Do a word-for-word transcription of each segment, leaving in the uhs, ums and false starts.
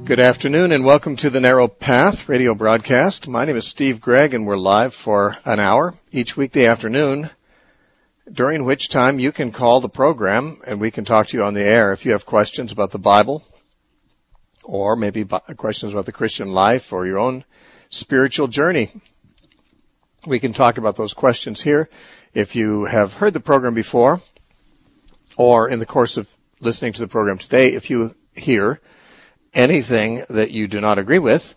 Good afternoon and welcome to the Narrow Path radio broadcast. My name is Steve Gregg and we're live for an hour each weekday afternoon, during which time you can call the program and we can talk to you on the air if you have questions about the Bible or maybe questions about the Christian life or your own spiritual journey. We can talk about those questions here. If you have heard the program before or in the course of listening to the program today, if you hear anything that you do not agree with,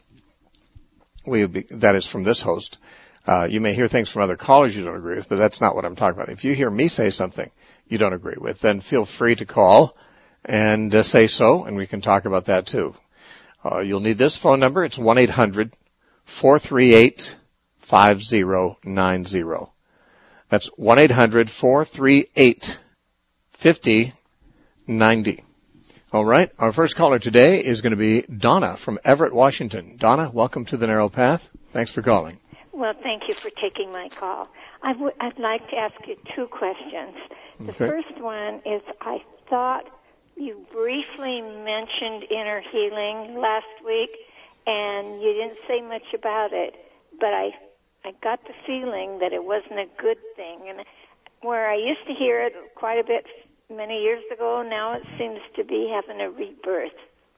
we would be, that is from this host. Uh, you may hear things from other callers you don't agree with, but that's not what I'm talking about. If you hear me say something you don't agree with, then feel free to call and uh, say so, and we can talk about that too. Uh, you'll need this phone number. It's one eight hundred four three eight five zero nine zero. That's one eight hundred four three eight five zero nine zero. All right. Our first caller today is going to be Donna from Everett, Washington. Donna, welcome to the Narrow Path. Thanks for calling. Well, thank you for taking my call. I w- I'd like to ask you two questions. The Okay. first one is I thought you briefly mentioned inner healing last week, and you didn't say much about it, but I, I got the feeling that it wasn't a good thing. And where I used to hear it quite a bit many years ago, now it seems to be having a rebirth.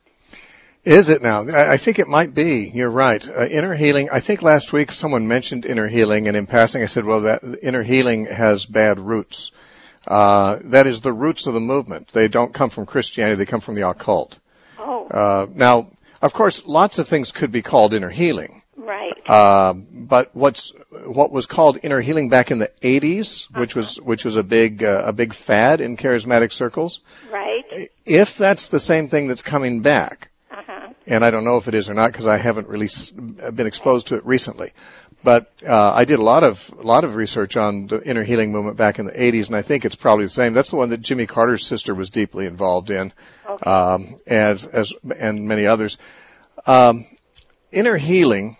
Is it now? I think it might be. You're right. Uh, inner healing. I think last week someone mentioned inner healing, and in passing I said, well, that inner healing has bad roots. Uh, that is the roots of the movement. They don't come from Christianity. They come from the occult. Oh. Uh, now, of course, lots of things could be called inner healing. Right. Uh, but what's what was called inner healing back in the eighties, which uh-huh. was which was a big uh, a big fad in charismatic circles. Right. If that's the same thing that's coming back, uh-huh. and I don't know if it is or not because I haven't really been exposed to it recently, but uh, I did a lot of a lot of research on the inner healing movement back in the eighties, and I think it's probably the same. That's the one that Jimmy Carter's sister was deeply involved in, Okay. um, as as and many others. Um, inner healing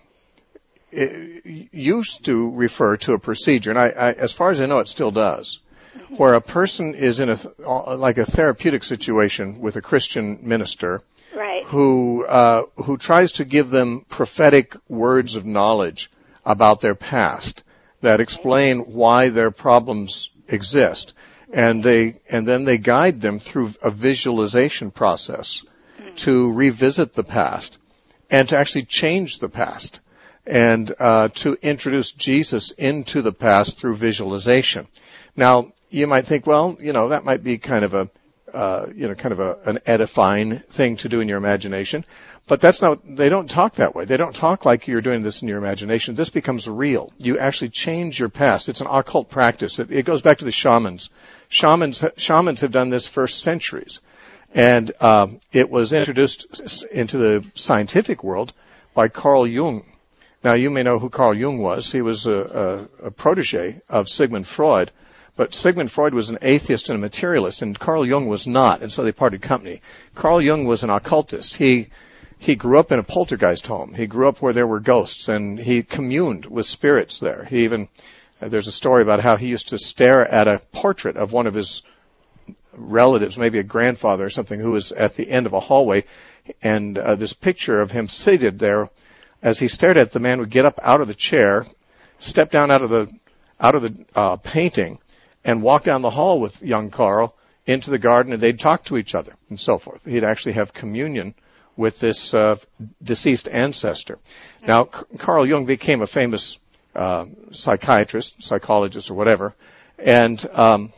it used to refer to a procedure, and I, I, as far as I know, it still does, where a person is in a th- like a therapeutic situation with a Christian minister, Right. who uh, who tries to give them prophetic words of knowledge about their past that explain why their problems exist, and they and then they guide them through a visualization process to revisit the past and to actually change the past, and uh, to introduce Jesus into the past through visualization. Now, you might think, well, you know, that might be kind of a, uh, you know, kind of a, an edifying thing to do in your imagination, but that's not, they don't talk that way. They don't talk like you're doing this in your imagination. This becomes real. You actually change your past. It's an occult practice. It, it goes back to the shamans. Shamans, shamans have done this for centuries. And um, it was introduced into the scientific world by Carl Jung. Now, you may know who Carl Jung was. He was a, a, a protege of Sigmund Freud. But Sigmund Freud was an atheist and a materialist, and Carl Jung was not, and so they parted company. Carl Jung was an occultist. He he grew up in a poltergeist home. He grew up where there were ghosts, and he communed with spirits there. He even, uh, there's a story about how he used to stare at a portrait of one of his relatives, maybe a grandfather or something, who was at the end of a hallway, and uh, this picture of him seated there. As he stared at it, the man would get up out of the chair, step down out of the out of the uh, painting, and walk down the hall with young Carl into the garden, and they'd talk to each other and so forth. He'd actually have communion with this uh, deceased ancestor. Now, C- Carl Jung became a famous uh, psychiatrist, psychologist, or whatever, and um,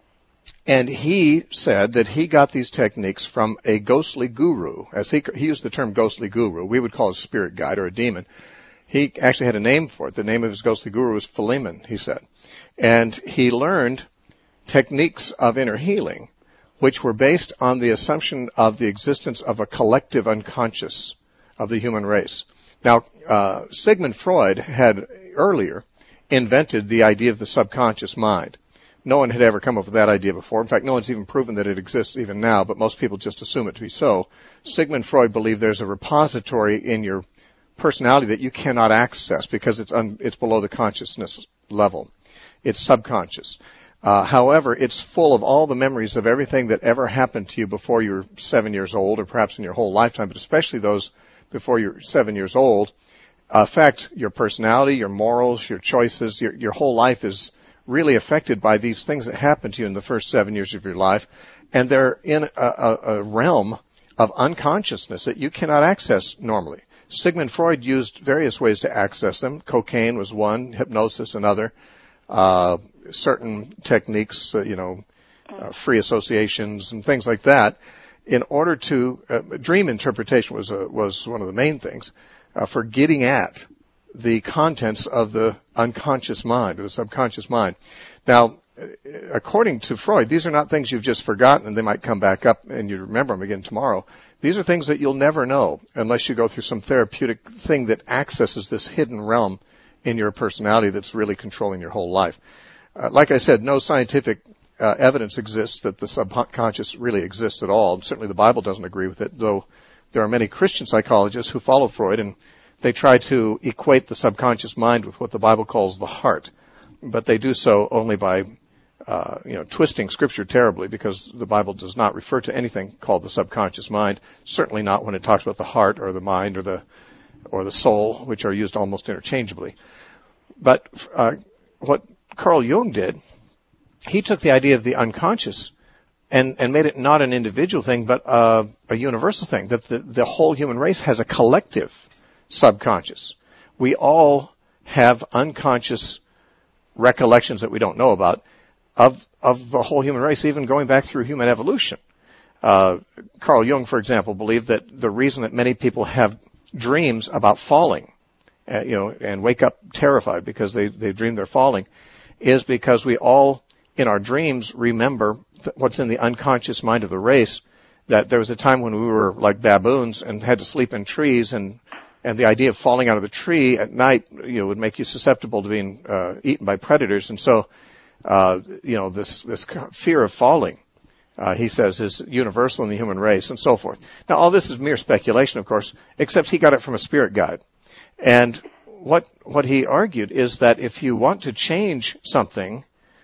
and he said that he got these techniques from a ghostly guru. As he he used the term ghostly guru, we would call it a spirit guide or a demon. He actually had a name for it. The name of his ghostly guru was Philemon, he said. And he learned techniques of inner healing, which were based on the assumption of the existence of a collective unconscious of the human race. Now, uh, Sigmund Freud had earlier invented the idea of the subconscious mind. No one had ever come up with that idea before. In fact, no one's even proven that it exists even now, but most people just assume it to be so. Sigmund Freud believed there's a repository in your personality that you cannot access because it's un, it's below the consciousness level. It's subconscious. Uh, however, it's full of all the memories of everything that ever happened to you before you were seven years old, or perhaps in your whole lifetime, but especially those before you're seven years old, affect your personality, your morals, your choices. Your, your whole life is really affected by these things that happened to you in the first seven years of your life. And they're in a, a, a realm of unconsciousness that you cannot access normally. Sigmund Freud used various ways to access them. Cocaine was one, hypnosis another, uh, certain techniques, uh, you know, uh, free associations and things like that. In order to, uh, dream interpretation was a, was one of the main things, uh, for getting at the contents of the unconscious mind, or the subconscious mind. Now, according to Freud, these are not things you've just forgotten and they might come back up and you remember them again tomorrow. These are things that you'll never know unless you go through some therapeutic thing that accesses this hidden realm in your personality that's really controlling your whole life. Uh, like I said, no scientific uh, evidence exists that the subconscious really exists at all. Certainly the Bible doesn't agree with it, though there are many Christian psychologists who follow Freud and they try to equate the subconscious mind with what the Bible calls the heart. But they do so only by Uh, you know, twisting Scripture terribly, because the Bible does not refer to anything called the subconscious mind. Certainly not when it talks about the heart or the mind or the or the soul, which are used almost interchangeably. But uh, what Carl Jung did, he took the idea of the unconscious and and made it not an individual thing, but uh, a universal thing. That the the whole human race has a collective subconscious. We all have unconscious recollections that we don't know about. Of, of the whole human race, even going back through human evolution. Uh, Carl Jung, for example, believed that the reason that many people have dreams about falling, uh, you know, and wake up terrified because they, they dream they're falling, is because we all, in our dreams, remember th- what's in the unconscious mind of the race, that there was a time when we were like baboons and had to sleep in trees, and, and the idea of falling out of the tree at night, you know, would make you susceptible to being, uh, eaten by predators. And so, Uh, you know, this, this fear of falling, uh, he says, is universal in the human race and so forth. Now, all this is mere speculation, of course, except he got it from a spirit guide. And what, what he argued is that if you want to change something,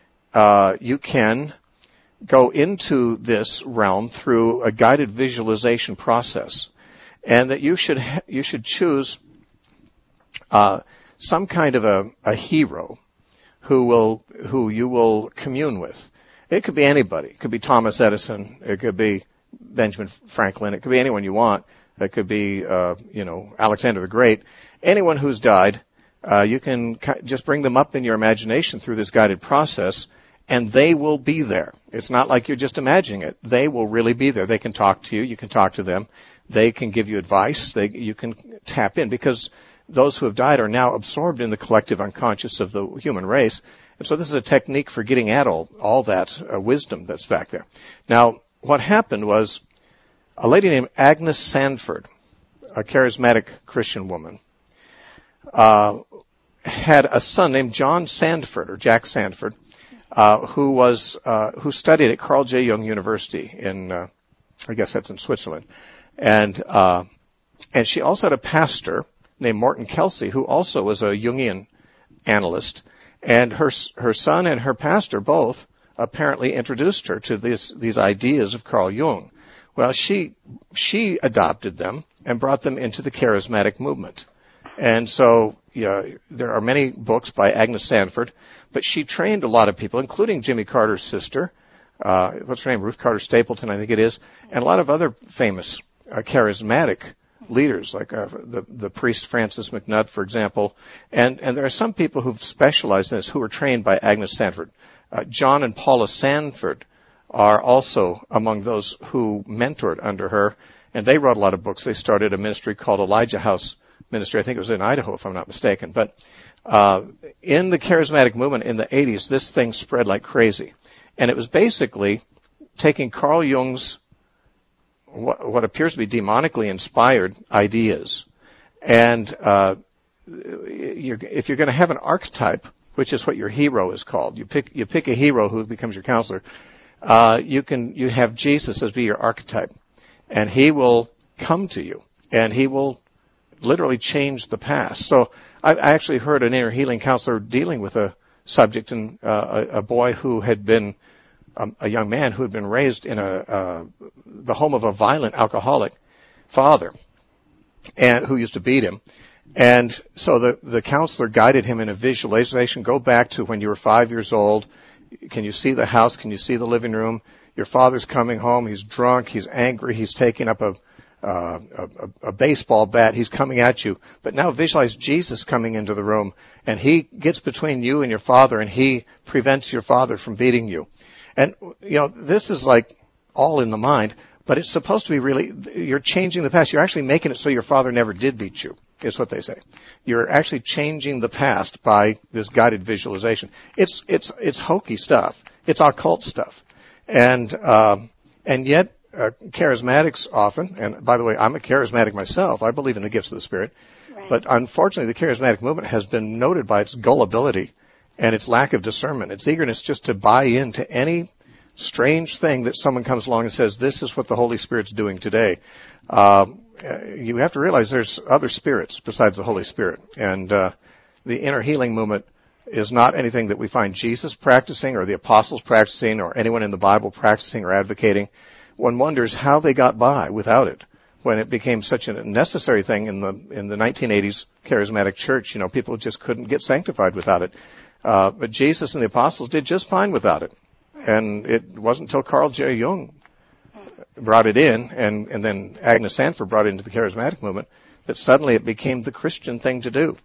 uh, you can go into this realm through a guided visualization process. And that you should, ha- you should choose, uh, some kind of a, a hero who will, who you will commune with. It could be anybody. It could be Thomas Edison. It could be Benjamin Franklin. It could be anyone you want. It could be, uh, you know, Alexander the Great. Anyone who's died, uh, you can just bring them up in your imagination through this guided process, and they will be there. It's not like you're just imagining it. They will really be there. They can talk to you. You can talk to them. They can give you advice. They, you can tap in, because those who have died are now absorbed in the collective unconscious of the human race. And so this is a technique for getting at all, all that uh, wisdom that's back there. Now, what happened was a lady named Agnes Sanford, a charismatic Christian woman, uh, had a son named John Sandford, or Jack Sandford, uh, who was, uh, who studied at Carl J. Jung University in, uh, I guess that's in Switzerland. And, uh, and she also had a pastor named Morton Kelsey, who also was a Jungian analyst, and her her son and her pastor both apparently introduced her to these these ideas of Carl Jung. Well, she she adopted them and brought them into the charismatic movement, and so yeah, there are many books by Agnes Sanford, but she trained a lot of people, including Jimmy Carter's sister, uh, what's her name, Ruth Carter Stapleton, I think it is, and a lot of other famous uh, charismatic leaders, like uh, the the priest Francis McNutt, for example, and and there are some people who've specialized in this who were trained by Agnes Sanford. Uh, John and Paula Sanford are also among those who mentored under her, and they wrote a lot of books. They started a ministry called Elijah House Ministry. I think it was in Idaho, if I'm not mistaken. But uh in the charismatic movement in the eighties, this thing spread like crazy, and it was basically taking Carl Jung's What, what appears to be demonically inspired ideas. And, uh, you're, if you're going to have an archetype, which is what your hero is called, you pick, you pick a hero who becomes your counselor, uh, you can, you have Jesus as be your archetype. And he will come to you, and he will literally change the past. So I, I actually heard an inner healing counselor dealing with a subject, and uh, a, a boy who had been um, a young man who had been raised in a uh, the home of a violent alcoholic father, and who used to beat him. And so the the counselor guided him in a visualization. Go back to when you were five years old. Can you see the house? Can you see the living room? Your father's coming home. He's drunk. He's angry. He's taking up a Uh, a, a baseball bat. He's coming at you. But now visualize Jesus coming into the room, and he gets between you and your father, and he prevents your father from beating you. And, you know, this is like all in the mind, but it's supposed to be really, you're changing the past. You're actually making it so your father never did beat you, is what they say. You're actually changing the past by this guided visualization. It's, it's, it's hokey stuff. It's occult stuff. And, uh, and yet, Uh, charismatics often, and by the way, I'm a charismatic myself. I believe in the gifts of the Spirit. Right. But unfortunately, the charismatic movement has been noted by its gullibility and its lack of discernment, its eagerness just to buy into any strange thing that someone comes along and says, this is what the Holy Spirit's doing today. Uh, you have to realize there's other spirits besides the Holy Spirit. And uh, the inner healing movement is not anything that we find Jesus practicing or the apostles practicing or anyone in the Bible practicing or advocating. One wonders how they got by without it when it became such a necessary thing in the in the nineteen eighties charismatic church. You know, people just couldn't get sanctified without it. Uh, but Jesus and the apostles did just fine without it. And it wasn't until Carl J. Jung brought it in, and, and then Agnes Sanford brought it into the charismatic movement, that suddenly it became the Christian thing to do.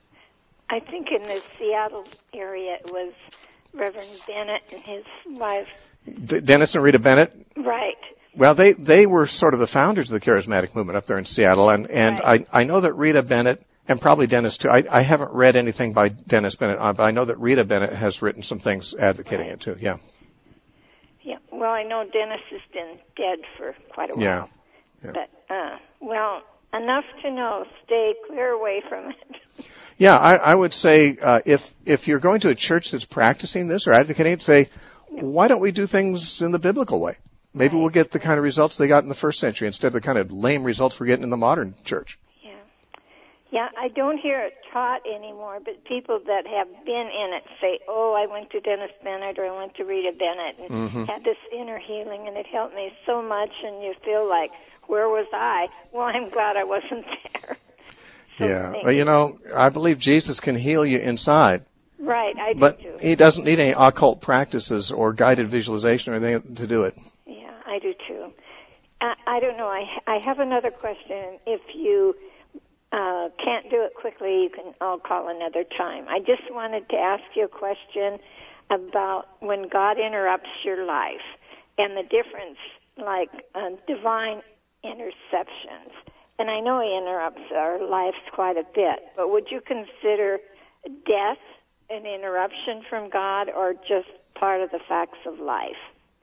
I think in the Seattle area it was Reverend Bennett and his wife. D- Dennis and Rita Bennett? Right. Well, they, they were sort of the founders of the charismatic movement up there in Seattle, and, and right. I, I know that Rita Bennett, and probably Dennis too, I, I haven't read anything by Dennis Bennett, but I know that Rita Bennett has written some things advocating right. it too, yeah. Yeah, well, I know Dennis has been dead for quite a while. Yeah. yeah. But, uh, well, enough to know, stay clear away from it. Yeah, I, I would say, uh, if, if you're going to a church that's practicing this or advocating it, say, why don't we do things in the biblical way? Maybe right. we'll get the kind of results they got in the first century instead of the kind of lame results we're getting in the modern church. Yeah. Yeah, I don't hear it taught anymore, but people that have been in it say, oh, I went to Dennis Bennett or I went to Rita Bennett and mm-hmm. had this inner healing and it helped me so much, and you feel like, where was I? Well, I'm glad I wasn't there. So yeah. Well, you know, I believe Jesus can heal you inside. Right, I do but too. He doesn't need any occult practices or guided visualization or anything to do it. Yeah, I do too. I, I don't know. I, I have another question. If you uh, can't do it quickly, you can. I'll call another time. I just wanted to ask you a question about when God interrupts your life and the difference, like uh, divine interceptions. And I know He interrupts our lives quite a bit, but would you consider death an interruption from God or just part of the facts of life?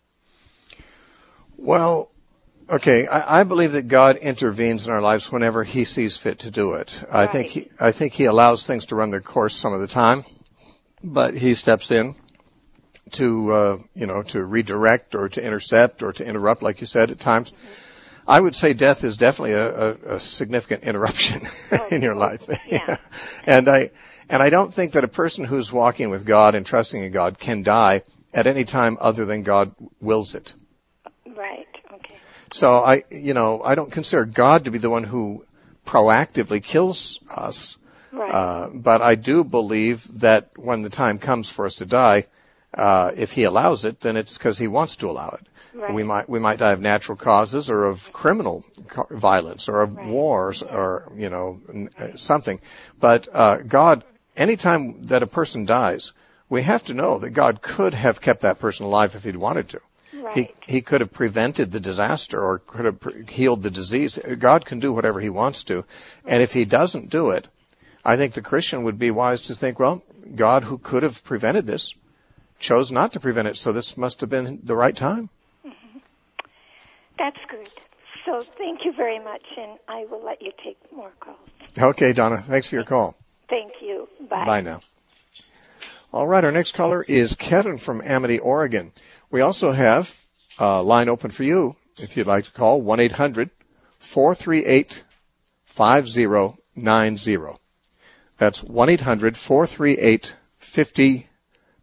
Well, okay, I, I believe that God intervenes in our lives whenever He sees fit to do it. Right. I think he, I think He allows things to run their course some of the time, but He steps in to, uh, you know, to redirect or to intercept or to interrupt, like you said, at times. Mm-hmm. I would say death is definitely a, a, a significant interruption oh, in your life. Yeah. and I, and I don't think that a person who's walking with God and trusting in God can die at any time other than God wills it. Right. Okay. So I, you know, I don't consider God to be the one who proactively kills us. Right. Uh, but I do believe that when the time comes for us to die, uh, if He allows it, then it's because He wants to allow it. Right. We might we might die of natural causes or of criminal co- violence or of right. wars or, you know, n- something. But uh, God, anytime that a person dies, we have to know that God could have kept that person alive if He'd wanted to. Right. He he could have prevented the disaster or could have pre- healed the disease. God can do whatever He wants to. And if He doesn't do it, I think the Christian would be wise to think, well, God, who could have prevented this, chose not to prevent it, so this must have been the right time. That's good. So thank you very much, and I will let you take more calls. Okay, Donna. Thanks for your call. Thank you. Bye. Bye now. All right, our next caller is Kevin from Amity, Oregon. We also have a line open for you if you'd like to call, one eight hundred four three eight five zero nine zero. That's one eight hundred four three eight five zero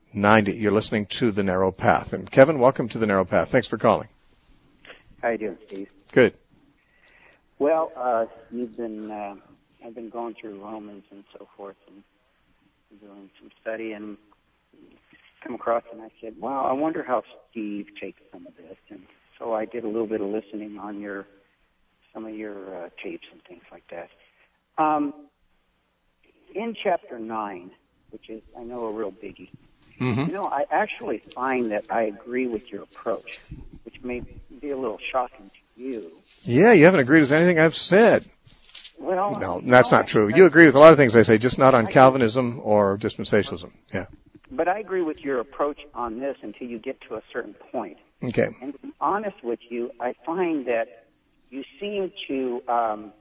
ninety. You're listening to The Narrow Path. And Kevin, welcome to The Narrow Path. Thanks for calling. How you doing, Steve? Good. Well, uh, you've been, uh, I've been going through Romans and so forth and doing some study and come across and I said, well, I wonder how Steve takes some of this. And so I did a little bit of listening on your, some of your uh, tapes and things like that. Um, in chapter nine, which is, I know, a real biggie, mm-hmm. you know, I actually find that I agree with your approach, which may be a little shocking to you. Yeah, you haven't agreed with anything I've said. Well, no, that's not true. You agree with a lot of things I say, just not on Calvinism or dispensationalism. Yeah. But I agree with your approach on this until you get to a certain point. Okay. And to be honest with you, I find that you seem to um,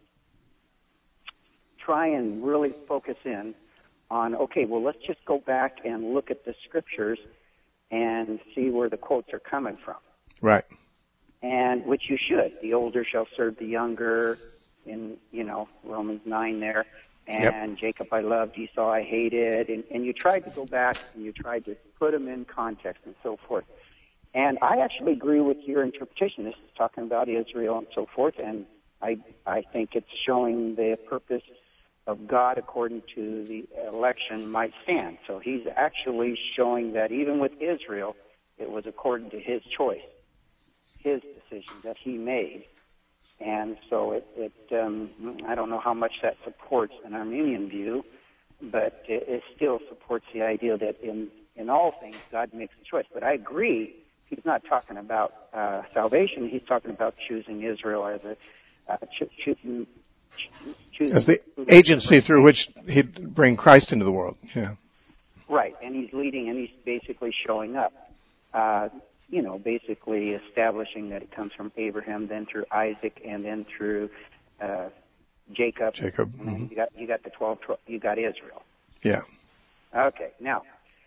try and really focus in on, okay, well, let's just go back and look at the scriptures and see where the quotes are coming from. Right. And which you should. The older shall serve the younger in, you know, Romans nine there. And yep. Jacob I loved, Esau I hated. And, and you tried to go back and you tried to put them in context and so forth. And I actually agree with your interpretation. This is talking about Israel and so forth. And I, I think it's showing the purpose of God according to the election might stand. So he's actually showing that even with Israel, it was according to his choice, his decision that he made. And so it, it um, I don't know how much that supports an Armenian view, but it, it still supports the idea that in, in all things God makes a choice. But I agree, he's not talking about uh, salvation. He's talking about choosing Israel as a uh, cho- choosing, choosing as the agency through which he'd bring Christ into the world. Yeah. Right, and he's leading, and he's basically showing up. Uh, you know, basically establishing that it comes from Abraham, then through Isaac, and then through uh, Jacob. Jacob. And then mm-hmm. you got you got the twelve. You got Israel. Yeah. Okay. Now,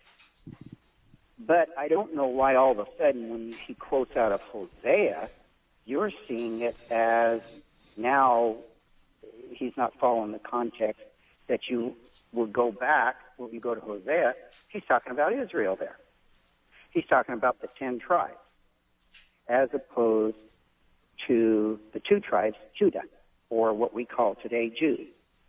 but I don't know why all of a sudden when he quotes out of Hosea, you're seeing it as now he's not following the context that you will go back when you go to Hosea. He's talking about Israel there. He's talking about the ten tribes, as opposed to the two tribes, Judah, or what we call today Jude.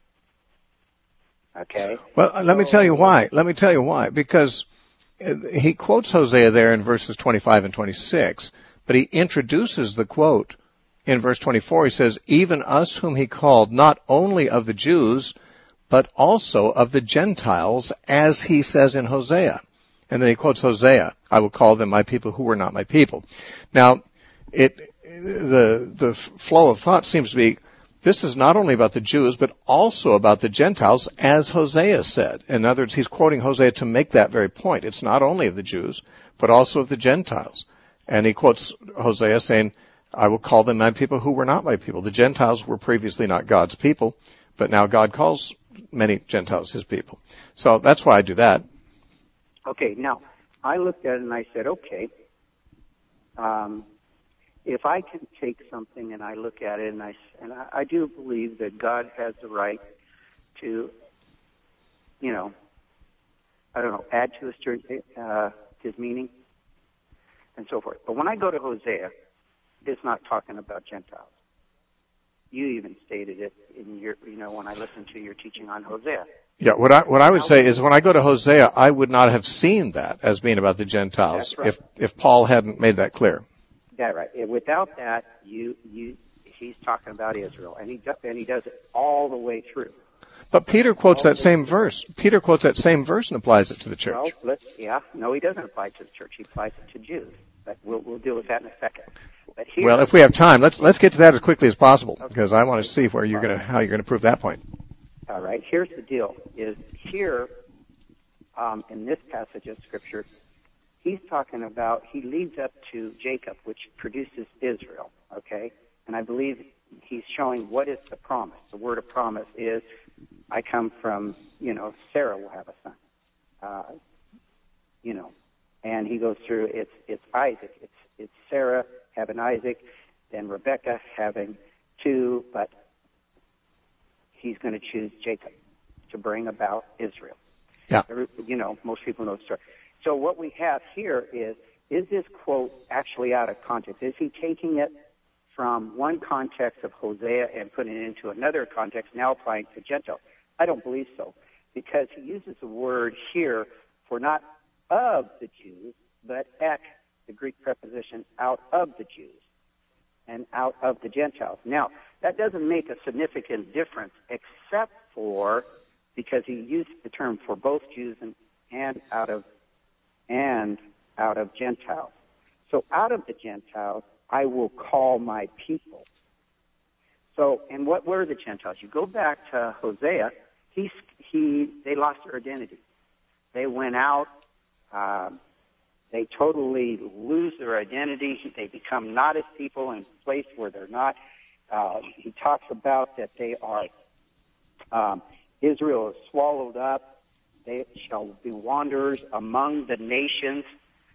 Okay? Well, let so, me tell you why. Let me tell you why. Because he quotes Hosea there in verses twenty-five and twenty-six, but he introduces the quote in verse twenty-four. He says, even us whom he called, not only of the Jews, but also of the Gentiles, as he says in Hosea. And then he quotes Hosea, I will call them my people who were not my people. Now, it, the, the flow of thought seems to be, this is not only about the Jews, but also about the Gentiles, as Hosea said. In other words, he's quoting Hosea to make that very point. It's not only of the Jews, but also of the Gentiles. And he quotes Hosea saying, I will call them my people who were not my people. The Gentiles were previously not God's people, but now God calls many Gentiles his people. So that's why I do that. Okay, now, I looked at it and I said, okay, um, if I can take something and I look at it and I, and I, I do believe that God has the right to, you know, I don't know, add to his, uh, his meaning and so forth. But when I go to Hosea, it's not talking about Gentiles. You even stated it in your, you know, when I listened to your teaching on Hosea. Yeah, what I what I would say is when I go to Hosea, I would not have seen that as being about the Gentiles right. if if Paul hadn't made that clear. That's right. Without that, you you he's talking about Israel, and he does, and he does it all the way through. But Peter quotes that same verse. Peter quotes that same verse and applies it to the church. Well, let's, yeah, no, he doesn't apply it to the church. He applies it to Jews. But we'll we'll deal with that in a second. But here, well, if we have time, let's let's get to that as quickly as possible okay. because I want to see where you're going to how you're going to prove that point. All right, here's the deal, is here, um, in this passage of Scripture, he's talking about, he leads up to Jacob, which produces Israel, okay? And I believe he's showing what is the promise. The word of promise is, I come from, you know, Sarah will have a son, uh, you know, and he goes through, it's, it's Isaac, it's, it's Sarah having Isaac, then Rebekah having two, but he's going to choose Jacob to bring about Israel. Yeah. Every, you know, most people know the story. So what we have here is, is this quote actually out of context? Is he taking it from one context of Hosea and putting it into another context, now applying to Gentiles? I don't believe so, because he uses the word here for not of the Jews, but ek, the Greek preposition, out of the Jews and out of the Gentiles. Now, that doesn't make a significant difference, except for because he used the term for both Jews and, and out of and out of Gentiles. So out of the Gentiles, I will call my people. So, and what were the Gentiles? You go back to Hosea, he, he, they lost their identity. They went out, um, they totally lose their identity. They become not as people in a place where they're not. Uh, he talks about that they are, um, Israel is swallowed up. They shall be wanderers among the nations.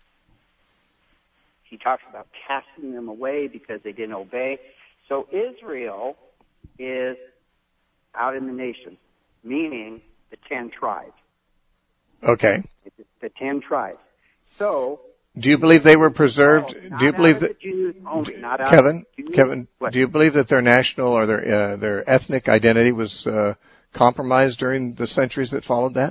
He talks about casting them away because they didn't obey. So Israel is out in the nations, meaning the ten tribes. Okay. The ten tribes. So, do you believe they were preserved? No, do you believe that, Jews only, not out Kevin? Jews. Kevin, What? do you believe that their national or their uh, their ethnic identity was uh, compromised during the centuries that followed that?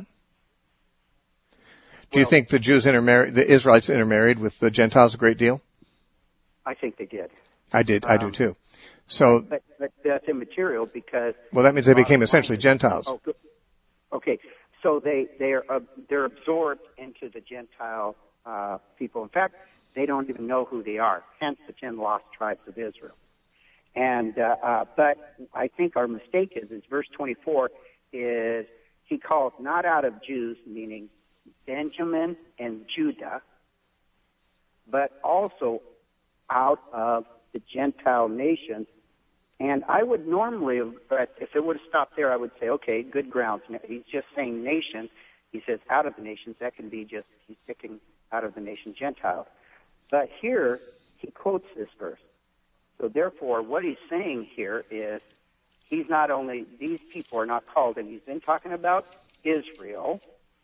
Do you Well, think the Jews intermarried, the Israelites intermarried with the Gentiles a great deal? I think they did. I did. I do Um, too. So, But, but that's immaterial because. well, that means they became essentially Gentiles. Oh, good. Okay, so they they are uh, they're absorbed into the Gentile uh, people. In fact, they don't even know who they are. Hence, the ten lost tribes of Israel. And uh, uh, but I think our mistake is is verse twenty-four is he calls not out of Jews, meaning Benjamin and Judah, but also out of the Gentile nations. And I would normally, but if it would have stopped there, I would say, okay, good grounds. He's just saying nations. He says out of the nations. That can be just, he's picking out of the nation Gentiles. But here, he quotes this verse. So therefore, what he's saying here is, he's not only, these people are not called, and he's been talking about Israel,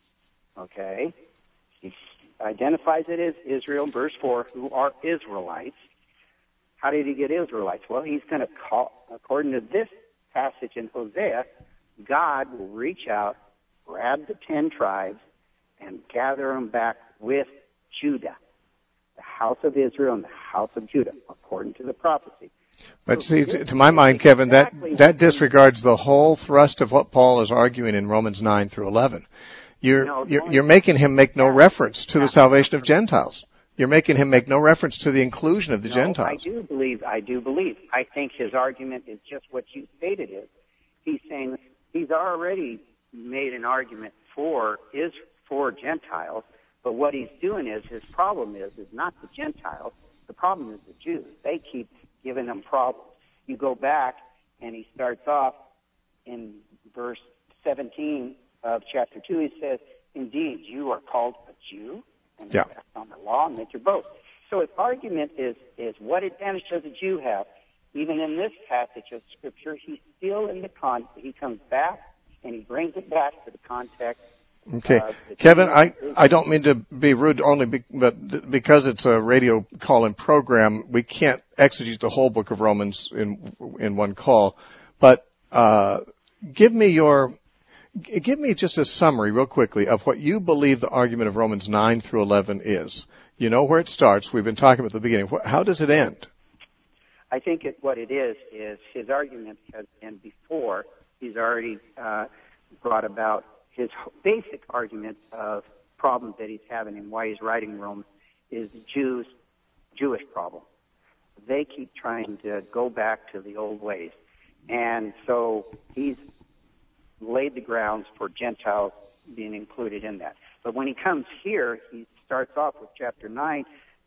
okay? He identifies it as Israel, verse four, who are Israelites. How did he get Israelites? Well, he's going to call, according to this passage in Hosea, God will reach out, grab the ten tribes, and gather them back with Judah, the house of Israel and the house of Judah, according to the prophecy. But So see, this to my mind, Kevin, exactly that, that disregards the whole thrust of what Paul is arguing in Romans nine through eleven. You're, No, you're, you're making him make no reference to the salvation of Gentiles. You're making him make no reference to the inclusion of the no, Gentiles. I do believe, I do believe. I think his argument is just what you stated is. He's saying he's already made an argument for is for Gentiles, but what he's doing is, his problem is, is not the Gentiles. The problem is the Jews. They keep giving them problems. You go back and he starts off in verse seventeen of chapter two. He says, indeed, you are called a Jew, and yeah. that's on the law, and that you're both. So his argument is, is what advantage does a Jew have? Even in this passage of Scripture, he's still in the con. He comes back and he brings it back to the context. Okay, uh, Kevin, I, I don't mean to be rude, only be, but because it's a radio call-in program, we can't exegete the whole book of Romans in in one call. But uh, give me your give me just a summary, real quickly, of what you believe the argument of Romans nine through eleven is. You know where it starts. We've been talking about the beginning. How does it end? I think it, what it is is his argument has been before. He's already uh, brought about his basic argument of problems that he's having and why he's writing Romans is the Jews, Jewish problem. They keep trying to go back to the old ways. And so he's laid the grounds for Gentiles being included in that. But when he comes here, he starts off with chapter nine,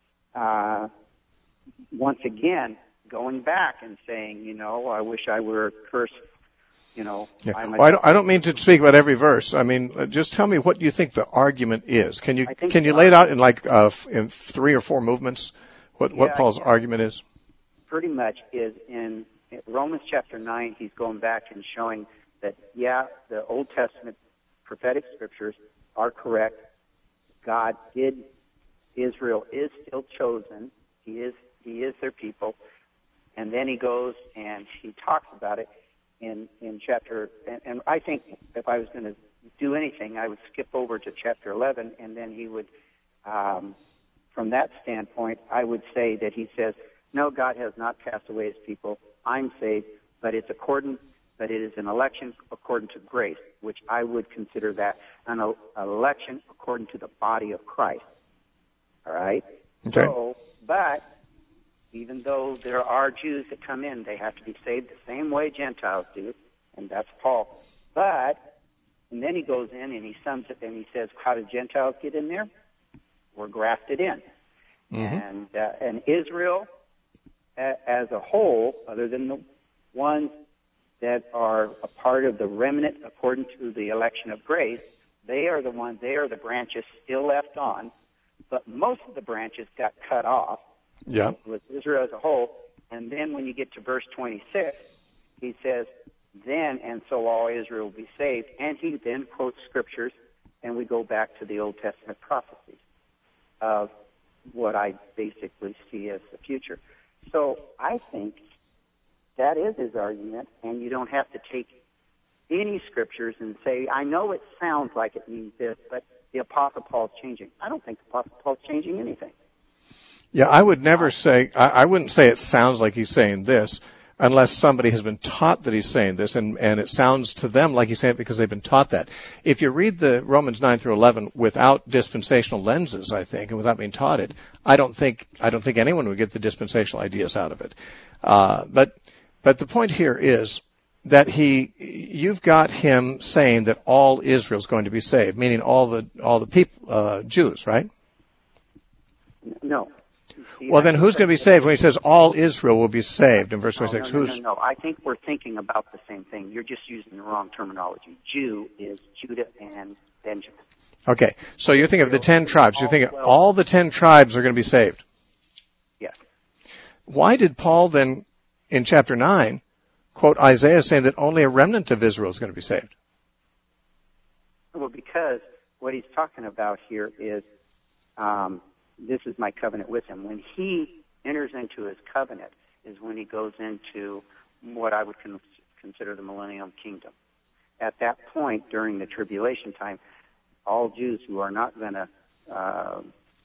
uh, once again, going back and saying, you know, I wish I were cursed. You know, yeah. I, well, I, don't, I don't mean to speak about every verse. I mean, uh, just tell me what you think the argument is. Can you can you lay it out in like uh, in three or four movements? What yeah, what Paul's argument is? Pretty much is in Romans chapter nine. He's going back and showing that yeah, the Old Testament prophetic scriptures are correct. God did, Israel is still chosen. He is, he is their people. And then he goes and he talks about it in, in chapter, and, and I think if I was going to do anything, I would skip over to chapter eleven, and then he would, um, from that standpoint, I would say that he says, no, God has not cast away his people. I'm saved, but it's according, but it is an election according to grace, which I would consider that an el- election according to the body of Christ. All right? Okay. So, but even though there are Jews that come in, they have to be saved the same way Gentiles do, and that's Paul. But, and then he goes in and he sums it and he says, how do Gentiles get in there? We're grafted in. Mm-hmm. And, uh, and Israel, as a whole, other than the ones that are a part of the remnant according to the election of grace, they are the ones, they are the branches still left on, but most of the branches got cut off. Yeah. With Israel as a whole. And then when you get to verse twenty-six, he says, then and so all Israel will be saved. And he then quotes scriptures, and we go back to the Old Testament prophecies of what I basically see as the future. So I think that is his argument, and you don't have to take any scriptures and say, I know it sounds like it means this, but the Apostle Paul's changing. I don't think the Apostle Paul's changing anything. Yeah, I would never say, I, I wouldn't say it sounds like he's saying this unless somebody has been taught that he's saying this, and, and it sounds to them like he's saying it because they've been taught that. If you read the Romans nine through eleven without dispensational lenses, I think, and without being taught it, I don't think, I don't think anyone would get the dispensational ideas out of it. Uh, but, but the point here is that he, you've got him saying that all Israel is going to be saved, meaning all the, all the people, uh, Jews, right? No. Well, then who's going to be saved when he says all Israel will be saved in verse twenty-six? No, no, no, who's? no, no. I think we're thinking about the same thing. You're just using the wrong terminology. Jew is Judah and Benjamin. Okay, so you're thinking of the ten tribes. You're thinking all the ten tribes are going to be saved. Yes. Why did Paul then, in chapter nine, quote Isaiah saying that only a remnant of Israel is going to be saved? Well, because what he's talking about here is, um, this is my covenant with him. When he enters into his covenant is when he goes into what I would con- consider the millennium kingdom. At that point, during the tribulation time, all Jews who are not going to uh,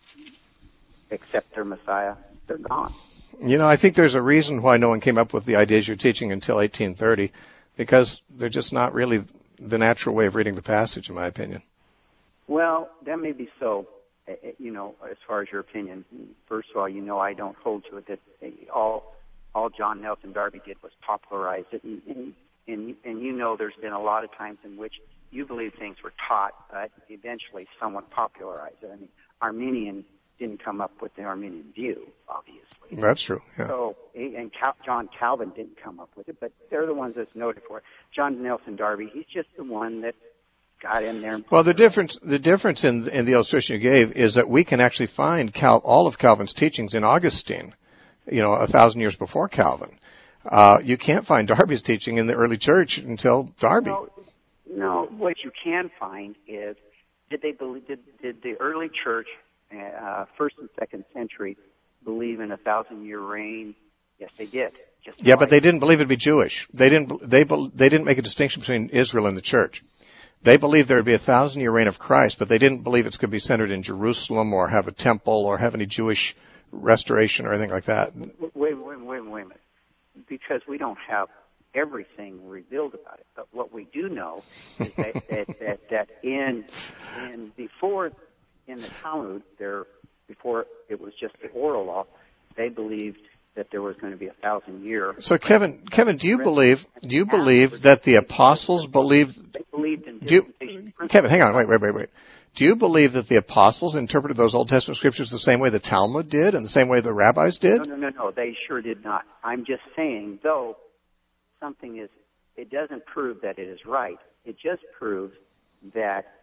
accept their Messiah, they're gone. You know, I think there's a reason why no one came up with the ideas you're teaching until eighteen thirty, because they're just not really the natural way of reading the passage, in my opinion. Well, that may be so. You know, as far as your opinion, first of all, you know I don't hold to it that all all John Nelson Darby did was popularize it, and, and, and, and you know there's been a lot of times in which you believe things were taught, but eventually someone popularized it. I mean, Arminian didn't come up with the Arminian view, obviously. That's true, yeah. So, and Cal- John Calvin didn't come up with it, but they're the ones that's noted for it. John Nelson Darby, he's just the one that got in there. Well, the difference, the difference in, in the illustration you gave is that we can actually find Cal, all of Calvin's teachings in Augustine, you know, a thousand years before Calvin. Uh, you can't find Darby's teaching in the early church until Darby. No, no, what you can find is, did they believe, did, did the early church, uh, first and second century, believe in a thousand year reign? Yes, they did. Just yeah, but they didn't believe it'd be Jewish. They didn't, they, they didn't make a distinction between Israel and the church. They believed there would be a thousand-year reign of Christ, but they didn't believe it's going to be centered in Jerusalem or have a temple or have any Jewish restoration or anything like that. Wait, wait, wait, wait a minute. Because we don't have everything revealed about it. But what we do know is that, that, that, that in, in before, in the Talmud, there, before it was just the oral law, they believed that there was going to be a thousand year. So Kevin, Kevin, do you believe, do you believe that the apostles believed, they believed in do you, Kevin, hang on, wait, wait, wait, wait. Do you believe that the apostles interpreted those Old Testament scriptures the same way the Talmud did and the same way the rabbis did? No, no, no, no, they sure did not. I'm just saying, though, something is, it doesn't prove that it is right. It just proves that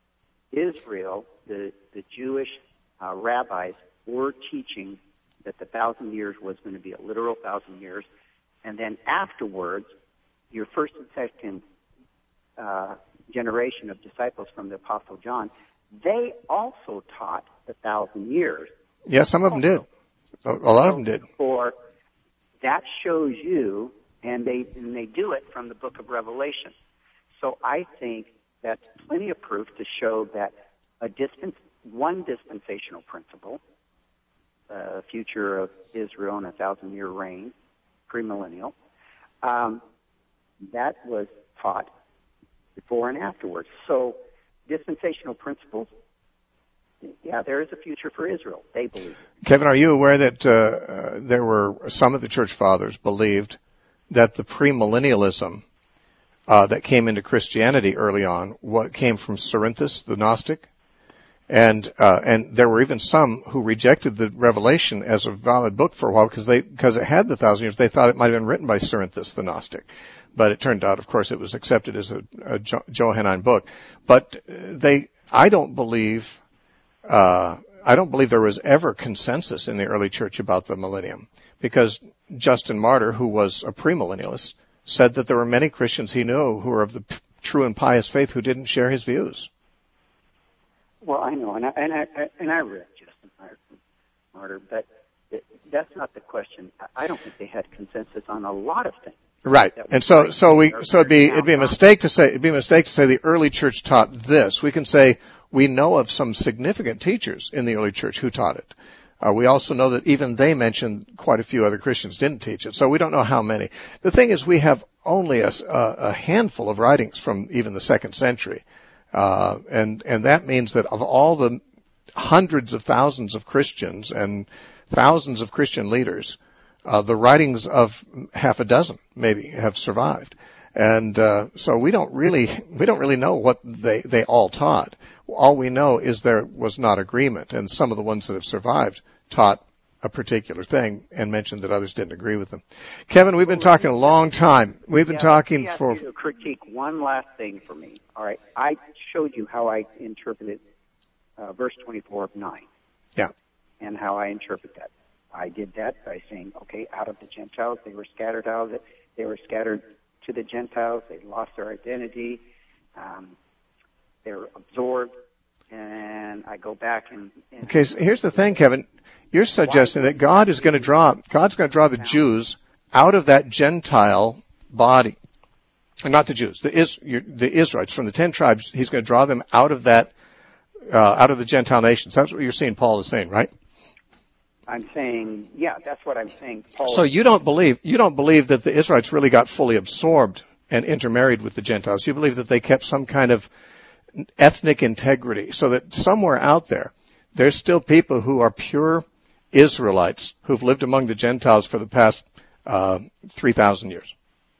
Israel, the, the Jewish uh, rabbis, were teaching that the thousand years was going to be a literal thousand years, and then afterwards, your first and second uh, generation of disciples from the Apostle John, they also taught the thousand years. Yeah, some of them did. A, a lot of them did. For that shows you, and they and they do it from the book of Revelation. So I think that's plenty of proof to show that a dispens- one dispensational principle, uh, future of Israel and a thousand-year reign, premillennial, um, that was taught before and afterwards. So dispensational principles, yeah, there is a future for Israel. They believe. Kevin, are you aware that uh, uh, there were some of the church fathers believed that the premillennialism uh, that came into Christianity early on, what came from Cerinthus, the Gnostic, and uh, and there were even some who rejected the Revelation as a valid book for a while because they because it had the thousand years. They thought it might have been written by Cerinthus, the Gnostic. But it turned out, of course, it was accepted as a, a Johannine book. But they, I don't believe, uh, I don't believe there was ever consensus in the early church about the millennium, because Justin Martyr, who was a premillennialist, said that there were many Christians he knew who were of the p- true and pious faith who didn't share his views. Well, I know, and I and I and I read Justin Martyr, but it, that's not the question. I don't think they had consensus on a lot of things. Right. And so, so we, so it'd be, it'd be a mistake to say, it'd be a mistake to say the early church taught this. We can say we know of some significant teachers in the early church who taught it. Uh, we also know that even they mentioned quite a few other Christians didn't teach it. So we don't know how many. The thing is, we have only a, a handful of writings from even the second century. Uh, and, and that means that of all the hundreds of thousands of Christians and thousands of Christian leaders, Uh, the writings of half a dozen maybe have survived. And, uh, so we don't really, we don't really know what they, they all taught. All we know is there was not agreement, and some of the ones that have survived taught a particular thing and mentioned that others didn't agree with them. Kevin, we've been talking a long time. We've been yeah, talking let me for... ask you to critique one last thing for me. All right. I showed you how I interpreted, uh, verse twenty-four of nine. Yeah. And how I interpret that. I did that by saying, okay, out of the Gentiles, they were scattered out of it. They were scattered to the Gentiles. They lost their identity. Um, they were absorbed. And I go back and, and okay, so here's the thing, Kevin. You're suggesting that God is going to draw, God's going to draw the Jews out of that Gentile body. Not the Jews, the, Is, the Israelites from the ten tribes. He's going to draw them out of that, uh, out of the Gentile nations. That's what you're seeing Paul is saying, right? I'm saying, yeah, that's what I'm saying. Paul so you don't believe, you don't believe that the Israelites really got fully absorbed and intermarried with the Gentiles. You believe that they kept some kind of ethnic integrity, so that somewhere out there, there's still people who are pure Israelites who've lived among the Gentiles for the past, uh, three thousand years.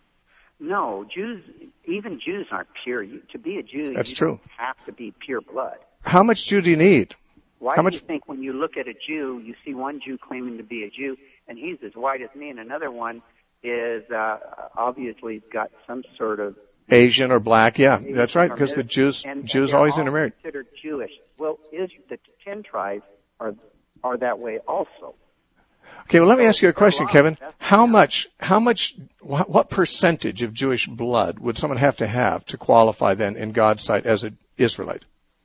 No, Jews, even Jews aren't pure. You, to be a Jew, that's you true. don't have to be pure blood. How much Jew do you need? Why How do much? you think when you look at a Jew, you see one Jew claiming to be a Jew, and he's as white as me, and another one is uh, obviously got some sort of Asian or black? Yeah, Asian that's right, because the Jews and, Jews and always all intermarried. Considered Jewish. Well, is the ten tribes are are that way also? Okay, well, let me ask you a question, Kevin. How much, how much, what percentage of Jewish blood would someone have to have to qualify then in God's sight as an Israelite?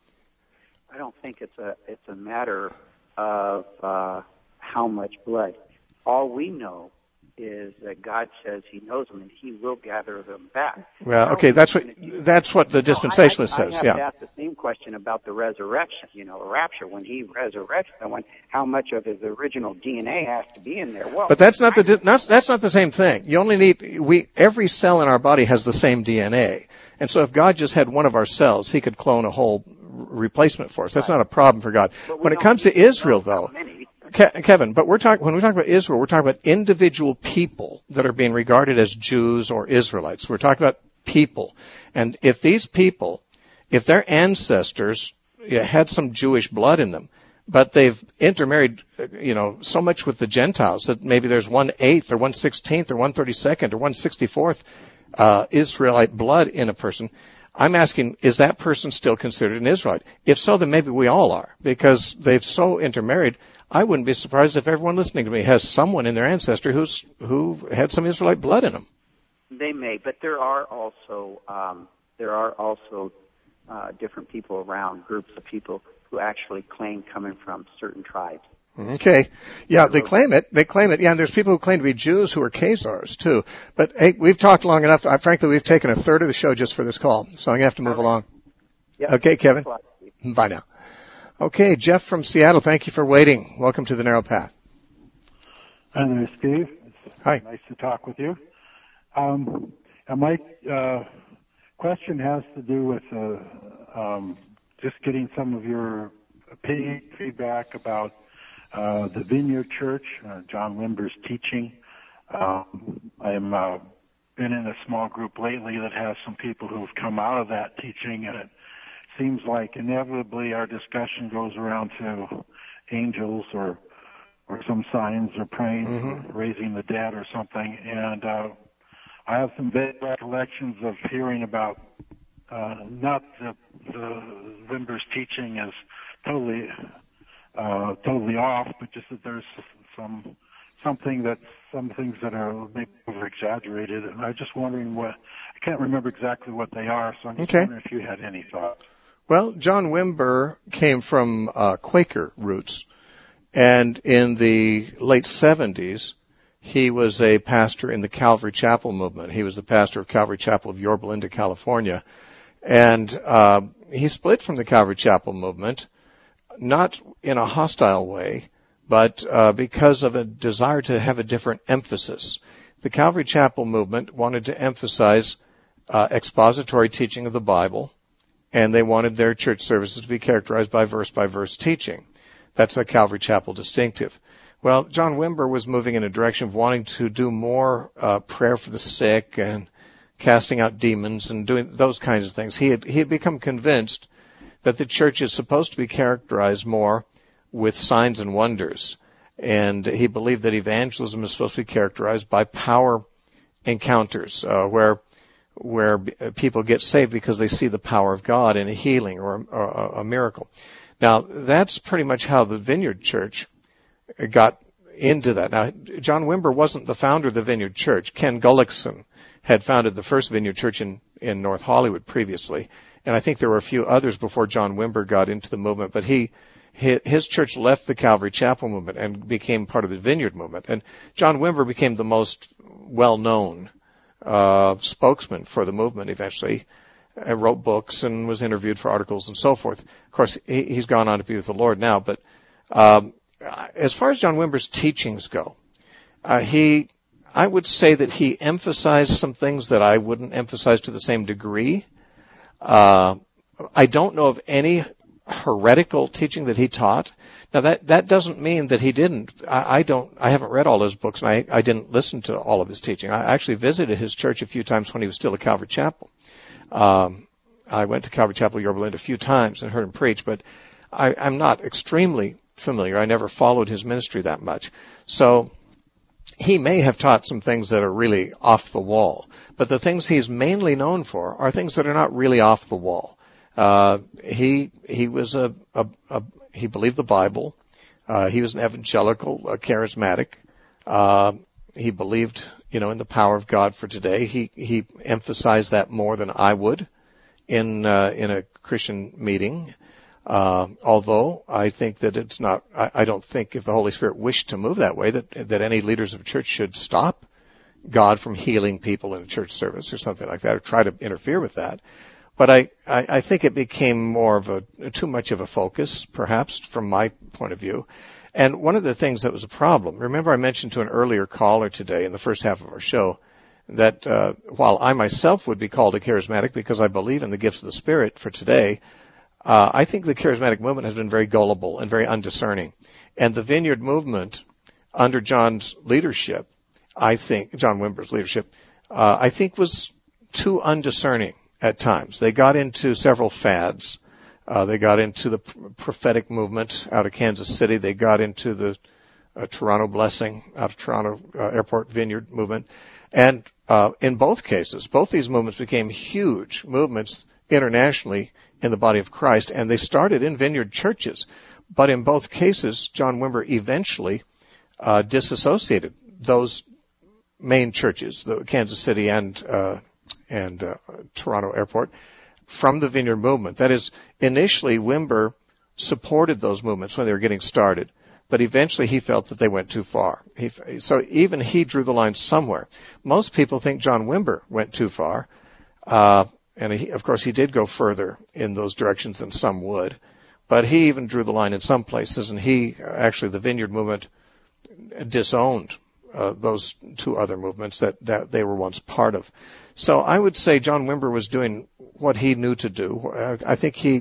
I don't think it's a it's a matter of uh, how much blood. All we know is that God says He knows them and He will gather them back. Well, okay, that's what that's what the dispensationalist no, I, I, says. I have Yeah. to ask the same question about the resurrection. You know, the rapture. When He resurrects someone, how much of His original D N A has to be in there? Well, but that's not the that's that's not the same thing. You only need we every cell in our body has the same D N A, and so if God just had one of our cells, He could clone a whole replacement for us. That's not a problem for God. When it comes to Israel, though, Ke- Kevin, but we're talking, when we talk about Israel, we're talking about individual people that are being regarded as Jews or Israelites. We're talking about people. And if these people, if their ancestors had some Jewish blood in them, but they've intermarried, you know, so much with the Gentiles that maybe there's one eighth or one sixteenth or one thirty-second or one sixty-fourth, uh, Israelite blood in a person, I'm asking, is that person still considered an Israelite? If so, then maybe we all are, because they've so intermarried. I wouldn't be surprised if everyone listening to me has someone in their ancestry who's who had some Israelite blood in them. They may, but there are also um, there are also uh, different people around, groups of people who actually claim coming from certain tribes. Okay. Yeah, they claim it. They claim it. Yeah, and there's people who claim to be Jews who are Khazars, too. But, hey, we've talked long enough. I, frankly, we've taken a third of the show just for this call, so I'm going to have to move along. Yep. Okay, Kevin? Bye now. Okay, Jeff from Seattle, thank you for waiting. Welcome to The Narrow Path. Hi there, Steve. It's Hi. Nice to talk with you. Um, and my uh, question has to do with uh, um, just getting some of your opinion, feedback about Uh, the Vineyard Church, uh, John Wimber's teaching. Um, I'm uh, been in a small group lately that has some people who've come out of that teaching, and it seems like inevitably our discussion goes around to angels or or some signs or praying, mm-hmm. or raising the dead or something. And uh, I have some vague recollections of hearing about uh, not the, the Wimber's teaching as totally. Uh, totally off, but just that there's some something that some things that are maybe over exaggerated, and I'm just wondering what I can't remember exactly what they are. So I'm just okay. wondering if you had any thoughts. Well, John Wimber came from uh, Quaker roots, and in the late seventies, he was a pastor in the Calvary Chapel movement. He was the pastor of Calvary Chapel of Yorba Linda, California, and uh, he split from the Calvary Chapel movement. Not in a hostile way, but uh, because of a desire to have a different emphasis. The Calvary Chapel movement wanted to emphasize uh, expository teaching of the Bible, and they wanted their church services to be characterized by verse-by-verse teaching. That's a Calvary Chapel distinctive. Well, John Wimber was moving in a direction of wanting to do more uh, prayer for the sick and casting out demons and doing those kinds of things. He had, he had become convinced that the church is supposed to be characterized more with signs and wonders. And he believed that evangelism is supposed to be characterized by power encounters, uh, where where people get saved because they see the power of God in a healing or, or a, a miracle. Now, that's pretty much how the Vineyard Church got into that. Now, John Wimber wasn't the founder of the Vineyard Church. Ken Gullickson had founded the first Vineyard Church in, in North Hollywood previously. And I think there were a few others before John Wimber got into the movement, but he, his church left the Calvary Chapel movement and became part of the Vineyard movement. And John Wimber became the most well-known, uh, spokesman for the movement eventually, and wrote books and was interviewed for articles and so forth. Of course, he, he's gone on to be with the Lord now, but, um, as far as John Wimber's teachings go, uh, he, I would say that he emphasized some things that I wouldn't emphasize to the same degree. Uh, I don't know of any heretical teaching that he taught. Now that, that doesn't mean that he didn't. I, I don't, I haven't read all his books and I, I didn't listen to all of his teaching. I actually visited his church a few times when he was still at Calvary Chapel. Um, I went to Calvary Chapel, Yorba Linda a few times and heard him preach, but I, I'm not extremely familiar. I never followed his ministry that much. So he may have taught some things that are really off the wall. But the things he's mainly known for are things that are not really off the wall. Uh, he, he was a, a, a, he believed the Bible. Uh, he was an evangelical, a charismatic. Uh, he believed, you know, in the power of God for today. He, he emphasized that more than I would in, uh, in a Christian meeting. Uh, although I think that it's not, I, I don't think if the Holy Spirit wished to move that way that, that any leaders of church should stop God from healing people in a church service or something like that, or try to interfere with that. But I, I, I think it became more of a, too much of a focus, perhaps, from my point of view. And one of the things that was a problem, remember I mentioned to an earlier caller today in the first half of our show that, uh, while I myself would be called a charismatic because I believe in the gifts of the Spirit for today, uh, I think the charismatic movement has been very gullible and very undiscerning. And the Vineyard movement, under John's leadership, I think, John Wimber's leadership, uh, I think was too undiscerning at times. They got into several fads. Uh, they got into the prophetic movement out of Kansas City. They got into the uh, Toronto Blessing out of Toronto uh, Airport Vineyard movement. And uh, in both cases, both these movements became huge movements internationally in the body of Christ, and they started in Vineyard churches. But in both cases, John Wimber eventually uh, disassociated those main churches, the Kansas City and uh and uh, Toronto Airport from the Vineyard Movement. That is, initially Wimber supported those movements when they were getting started, but eventually he felt that they went too far. He, so even he drew the line somewhere. Most people think John Wimber went too far, uh, and he, of course he did go further in those directions than some would, but he even drew the line in some places, and he, actually the Vineyard Movement disowned uh, those two other movements that, that they were once part of. So I would say John Wimber was doing what he knew to do. I think he,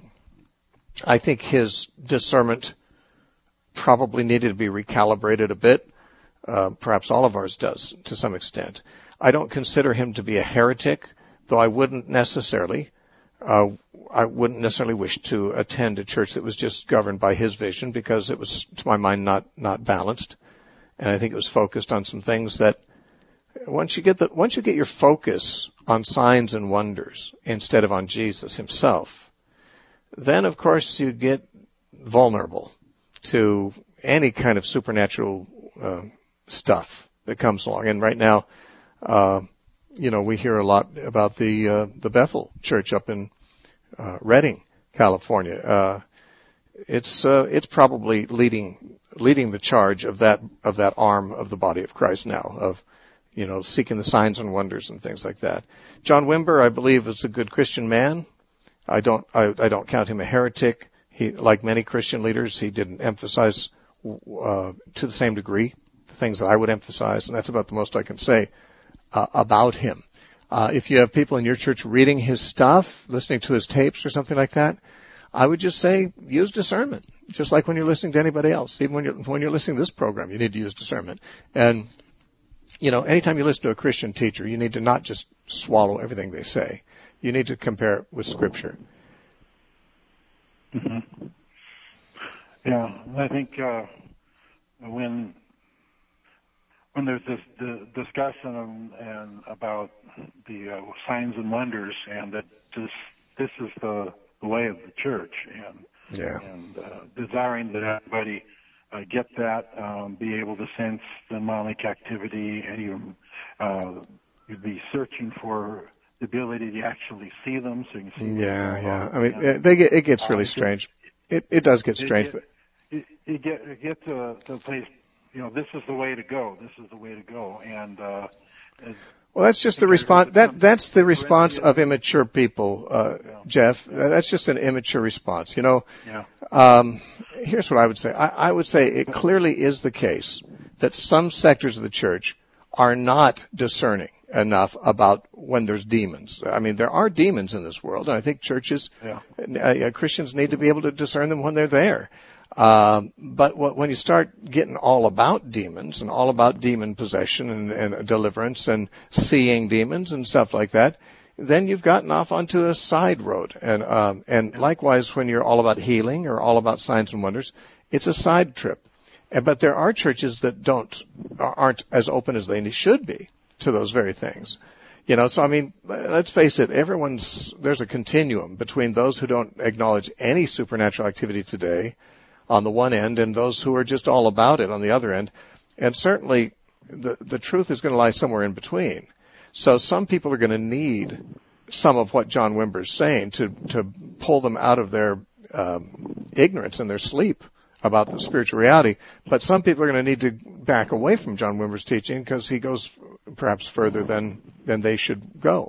I think his discernment probably needed to be recalibrated a bit. Uh, perhaps all of ours does to some extent. I don't consider him to be a heretic, though I wouldn't necessarily, uh, I wouldn't necessarily wish to attend a church that was just governed by his vision, because it was, to my mind, not, not balanced. And I think it was focused on some things that once you get the, once you get your focus on signs and wonders instead of on Jesus himself, then of course you get vulnerable to any kind of supernatural uh, stuff that comes along. And right now, uh, you know, we hear a lot about the uh, the Bethel Church up in uh, Redding, California. Uh, it's uh, it's probably leading leading the charge of that of that arm of the body of Christ now, of, you know, seeking the signs and wonders and things like that. John Wimber, I believe, is a good Christian man. I don't I, I don't count him a heretic. He, like many Christian leaders, he didn't emphasize uh, to the same degree the things that I would emphasize, and that's about the most I can say uh, about him. Uh, if you have people in your church reading his stuff, listening to his tapes or something like that, I would just say use discernment, just like when you're listening to anybody else. Even when you're when you're listening to this program, you need to use discernment. And you know, anytime you listen to a Christian teacher, you need to not just swallow everything they say. You need to compare it with Scripture. Mm-hmm. Yeah, I think uh, when when there's this the discussion and, and about the uh, signs and wonders, and that this this is the, the way of the church, and yeah. and uh, desiring that everybody uh, get that, um, be able to sense demonic activity, and even uh, you'd be searching for the ability to actually see them, so you can see. Yeah, yeah. I mean, it, they get, it gets really uh, strange. It it does get strange, it get, but it, it get it get to, to a place. You know, this is the way to go. This is the way to go, and. Uh, Well, that's just the response. That that's the response of immature people, uh, Jeff. That's just an immature response. You know, yeah. um, here's what I would say. I, I would say it clearly is the case that some sectors of the church are not discerning enough about when there's demons. I mean, there are demons in this world, and I think churches, yeah. uh, Christians need to be able to discern them when they're there. Um, but when you start getting all about demons and all about demon possession and, and deliverance and seeing demons and stuff like that, then you've gotten off onto a side road. And, um, and likewise, when you're all about healing or all about signs and wonders, it's a side trip. But there are churches that don't, aren't as open as they should be to those very things. You know, so I mean, let's face it, everyone's, there's a continuum between those who don't acknowledge any supernatural activity today on the one end, and those who are just all about it on the other end. And certainly the the truth is going to lie somewhere in between. So some people are going to need some of what John Wimber is saying to to pull them out of their um, ignorance and their sleep about the spiritual reality. But some people are going to need to back away from John Wimber's teaching because he goes perhaps further than than they should go.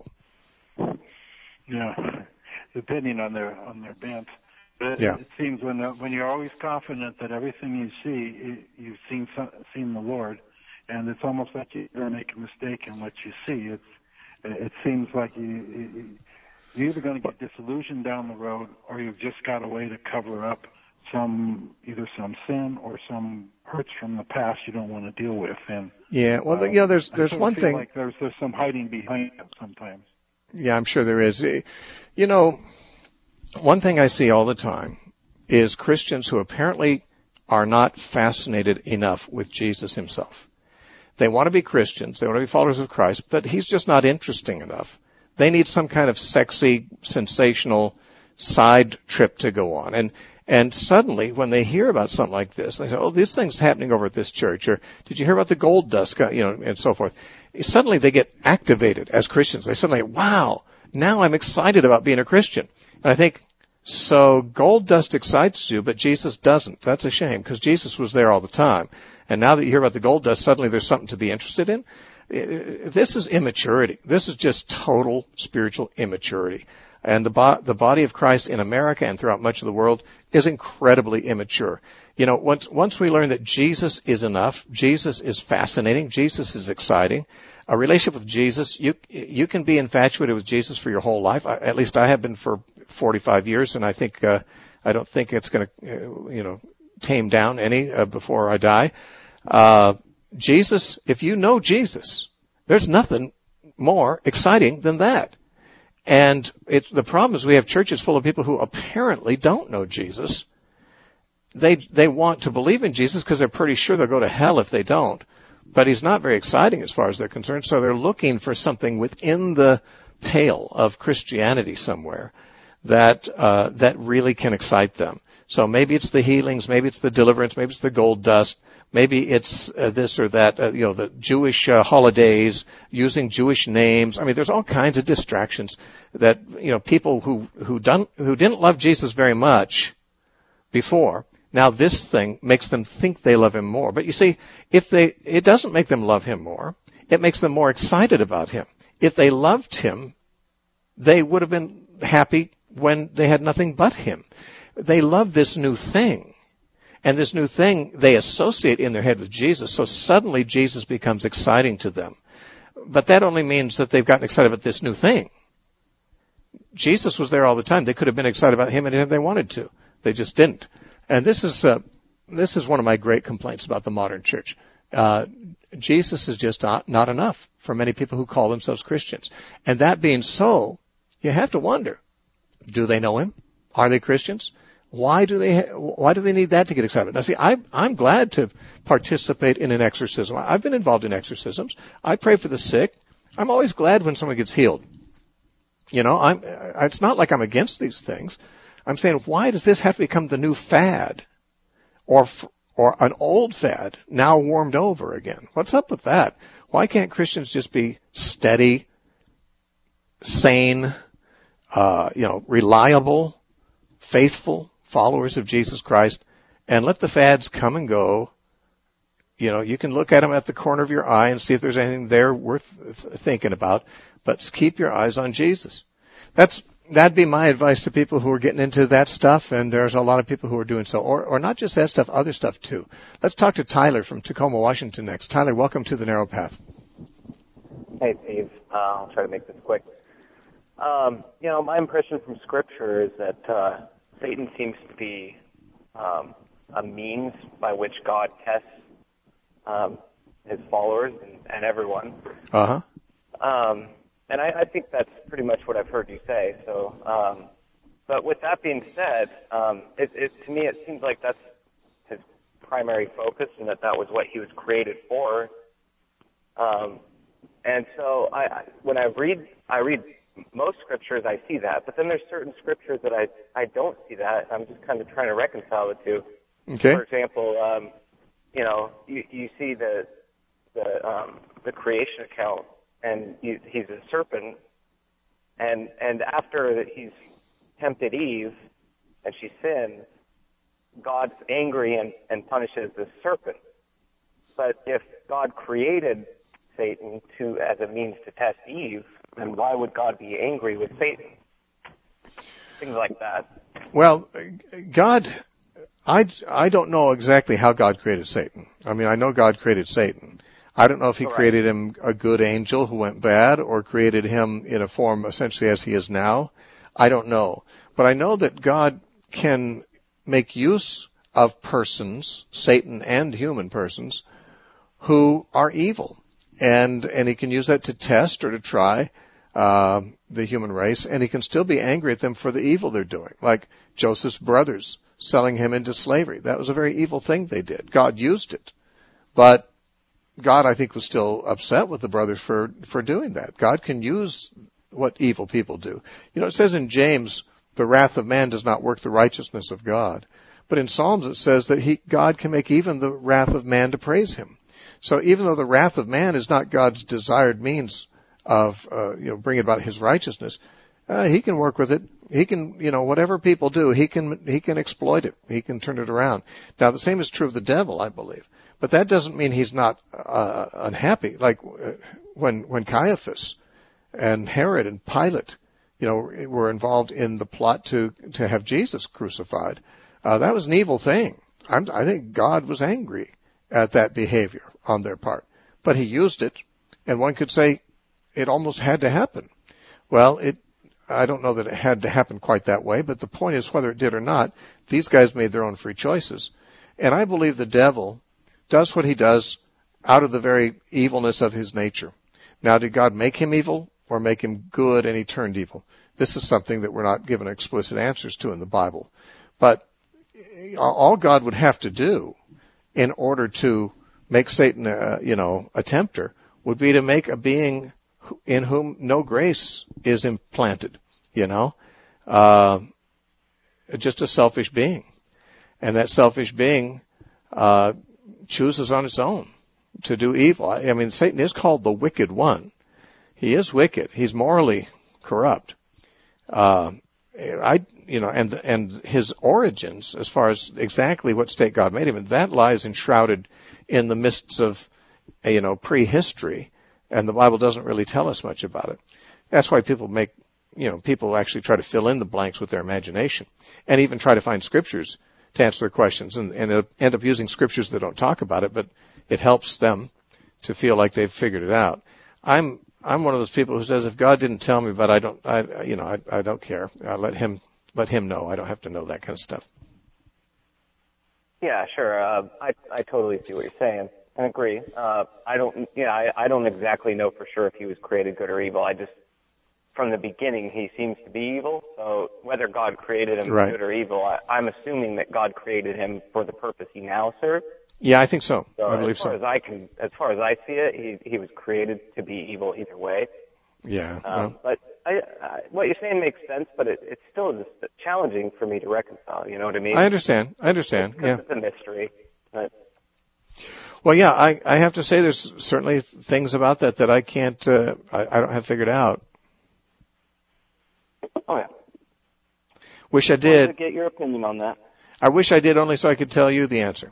Yeah, depending on their on their bent. But yeah. It seems when uh, when you're always confident that everything you see, you, you've seen seen the Lord, and it's almost like you're going to make a mistake in what you see. It's it seems like you, you you're either going to get disillusioned down the road, or you've just got a way to cover up some either some sin or some hurts from the past you don't want to deal with. And yeah, well, uh, you know, there's there's I one feel thing. Like there's there's some hiding behind it sometimes. Yeah, I'm sure there is. You know. One thing I see all the time is Christians who apparently are not fascinated enough with Jesus himself. They want to be Christians, they want to be followers of Christ, but he's just not interesting enough. They need some kind of sexy, sensational side trip to go on. And and suddenly, when they hear about something like this, they say, oh, this thing's happening over at this church, or did you hear about the gold dust, you know, and so forth. suddenly they get activated as Christians. They suddenly, wow, now I'm excited about being a Christian. And I think, so gold dust excites you, but Jesus doesn't. That's a shame, because Jesus was there all the time. And now that you hear about the gold dust, suddenly there's something to be interested in. This is immaturity. This is just total spiritual immaturity. And the, bo- the body of Christ in America and throughout much of the world is incredibly immature. You know, once, once we learn that Jesus is enough, Jesus is fascinating, Jesus is exciting, a relationship with Jesus, you, you can be infatuated with Jesus for your whole life. I, at least I have been for forty-five years, and I think, uh, I don't think it's going to, uh, you know, tame down any, uh, before I die. Uh, Jesus, if you know Jesus, there's nothing more exciting than that. And it's, the problem is we have churches full of people who apparently don't know Jesus. They, they want to believe in Jesus because they're pretty sure they'll go to hell if they don't. But he's not very exciting as far as they're concerned, so they're looking for something within the pale of Christianity somewhere that, uh, that really can excite them. So maybe it's the healings, maybe it's the deliverance, maybe it's the gold dust, maybe it's uh, this or that, uh, you know, the Jewish uh, holidays, using Jewish names. I mean, there's all kinds of distractions that, you know, people who, who don't, who didn't love Jesus very much before, now this thing makes them think they love him more. But you see, if they, it doesn't make them love him more. It makes them more excited about him. If they loved him, they would have been happy when they had nothing but him. They love this new thing. And this new thing they associate in their head with Jesus. So suddenly Jesus becomes exciting to them. But that only means that they've gotten excited about this new thing. Jesus was there all the time. They could have been excited about him if they wanted to. They just didn't. And this is, uh, this is one of my great complaints about the modern church. Uh, Jesus is just not, not enough for many people who call themselves Christians. And that being so, you have to wonder, do they know him? Are they Christians? Why do they, why do they need that to get excited? Now see, I, I'm glad to participate in an exorcism. I've been involved in exorcisms. I pray for the sick. I'm always glad when someone gets healed. You know, I'm, it's not like I'm against these things. I'm saying, why does this have to become the new fad? Or, or an old fad, now warmed over again? What's up with that? Why can't Christians just be steady, sane, uh, you know, reliable, faithful followers of Jesus Christ, and let the fads come and go? You know, you can look at them at the corner of your eye and see if there's anything there worth th- thinking about, but keep your eyes on Jesus. That's, that'd be my advice to people who are getting into that stuff, and there's a lot of people who are doing so, or, or not just that stuff, other stuff too. Let's talk to Tyler from Tacoma, Washington next. Tyler, welcome to the Narrow Path. Hey, Steve. Uh, I'll try to make this quick. Um, you know, my impression from Scripture is that uh, Satan seems to be um, a means by which God tests um, his followers and, and everyone. Uh-huh. Um, and I, I think that's pretty much what I've heard you say. So, um, but with that being said, um, it, it, to me it seems like that's his primary focus, and that that was what he was created for. Um, and so, I, I when I read, I read. most scriptures I see that, but then there's certain scriptures that I, I don't see that. I'm just kind of trying to reconcile the two. Okay. For example, um, you know, you, you see the the um, the creation account, and you, he's a serpent, and and after he's tempted Eve and she sins, God's angry and, and punishes the serpent. But if God created Satan to as a means to test Eve, then why would God be angry with Satan? Things like that. Well, God, I, I don't know exactly how God created Satan. I mean, I know God created Satan. I don't know if he Correct. created him a good angel who went bad, or created him in a form essentially as he is now. I don't know. But I know that God can make use of persons, Satan and human persons, who are evil. And, and he can use that to test or to try uh, the human race, and he can still be angry at them for the evil they're doing. Like Joseph's brothers selling him into slavery. That was a very evil thing they did. God used it. But God, I think, was still upset with the brothers for, for doing that. God can use what evil people do. You know, it says in James, the wrath of man does not work the righteousness of God. But in Psalms it says that he, God can make even the wrath of man to praise him. So even though the wrath of man is not God's desired means of, uh, you know, bringing about his righteousness, uh, he can work with it. He can, you know, whatever people do, he can, he can exploit it. He can turn it around. Now, the same is true of the devil, I believe. But that doesn't mean he's not, uh, unhappy. Like, uh, when, when Caiaphas and Herod and Pilate, you know, were involved in the plot to, to have Jesus crucified, uh, that was an evil thing. I'm, I think God was angry at that behavior on their part. But he used it, and one could say it almost had to happen. Well, it, I don't know that it had to happen quite that way, but the point is, whether it did or not, these guys made their own free choices. And I believe the devil does what he does out of the very evilness of his nature. Now, did God make him evil or make him good and he turned evil? This is something that we're not given explicit answers to in the Bible. But all God would have to do in order to make Satan, a, you know, a tempter would be to make a being in whom no grace is implanted, you know, uh, just a selfish being. And that selfish being, uh, chooses on its own to do evil. I mean, Satan is called the wicked one. He is wicked. He's morally corrupt. Uh, I, you know, and, and his origins, as far as exactly what state God made him in, that lies enshrouded in the mists of, you know, prehistory. And the Bible doesn't really tell us much about it. That's why people make, you know, people actually try to fill in the blanks with their imagination and even try to find scriptures to answer their questions, and, and end up using scriptures that don't talk about it, but it helps them to feel like they've figured it out. I'm, I'm one of those people who says, if God didn't tell me, but I don't, I, you know, I, I don't care. I let him, let him know. I don't have to know that kind of stuff. Yeah, sure. Uh, I, I totally see what you're saying. I agree. Uh, I don't, yeah, I, I don't exactly know for sure if he was created good or evil. I just, from the beginning, he seems to be evil. So whether God created him right. good or evil, I, I'm assuming that God created him for the purpose he now serves. Yeah, I think so. So I believe as far so. As I can, as far as I see it, he he was created to be evil either way. Yeah. Um, well. But I, I, what you're saying makes sense, but it, it's still just challenging for me to reconcile. You know what I mean? I understand. I understand. It's, yeah. It's a mystery. But, well, yeah, I, I have to say there's certainly things about that that I can't, uh, I, I don't have figured out. Oh yeah. Wish I I wanted to did. get your opinion on that. I wish I did, only so I could tell you the answer.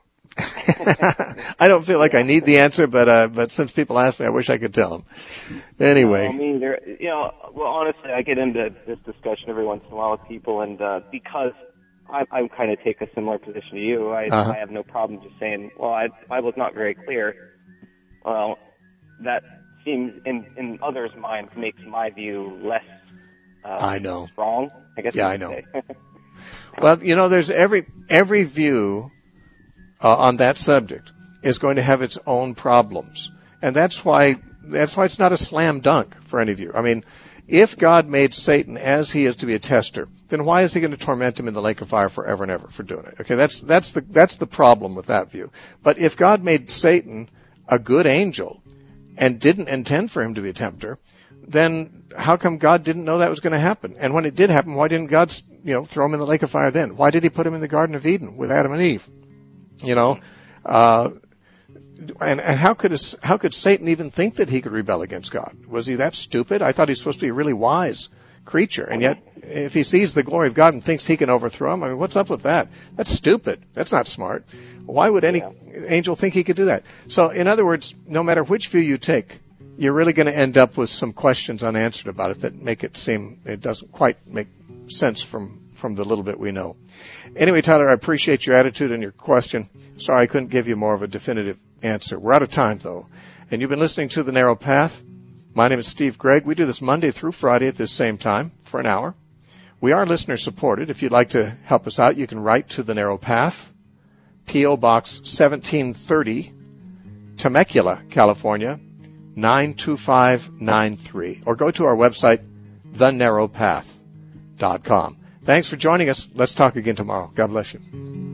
I don't feel like I need the answer, but uh, but since people ask me, I wish I could tell them. Anyway. I mean, there, you know, well, honestly, I get into this discussion every once in a while with people, and uh, because I, I kind of take a similar position to you, I, uh-huh. I have no problem just saying, well, I, the Bible's not very clear. Well, that seems, in, in others' minds, makes my view less uh, I know. strong, I guess. Yeah, I know. Well, you know, there's every every view uh, on that subject is going to have its own problems, and that's why that's why it's not a slam dunk for any of you. I mean, if God made Satan as he is to be a tester, then why is he going to torment him in the lake of fire forever and ever for doing it? Okay, that's that's the that's the problem with that view. But if God made Satan a good angel and didn't intend for him to be a tempter, then how come God didn't know that was going to happen? And when it did happen, why didn't God, you know, throw him in the lake of fire then? Why did he put him in the Garden of Eden with Adam and Eve? You know, uh, and, and how could, a, how could Satan even think that he could rebel against God? Was he that stupid? I thought he was supposed to be a really wise creature. And yet, if he sees the glory of God and thinks he can overthrow him, I mean, what's up with that? That's stupid. That's not smart. Why would any yeah. angel think he could do that? So, in other words, no matter which view you take, you're really going to end up with some questions unanswered about it that make it seem it doesn't quite make sense from, from the little bit we know. Anyway, Tyler, I appreciate your attitude and your question. Sorry I couldn't give you more of a definitive answer. We're out of time, though. And you've been listening to The Narrow Path. My name is Steve Gregg. We do this Monday through Friday at this same time for an hour. We are listener-supported. If you'd like to help us out, you can write to The Narrow Path, P O. Box seventeen thirty, Temecula, California, nine two five nine three, or go to our website, the narrow path dot com. Thanks for joining us. Let's talk again tomorrow. God bless you.